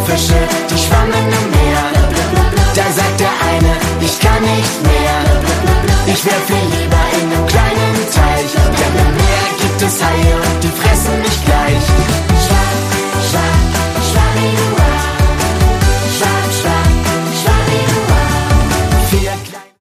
Fische, die schwammen im Meer. Da sagt der eine, ich kann nicht mehr. Ich wär viel lieber in einem kleinen Teich, denn im Meer gibt es Haie.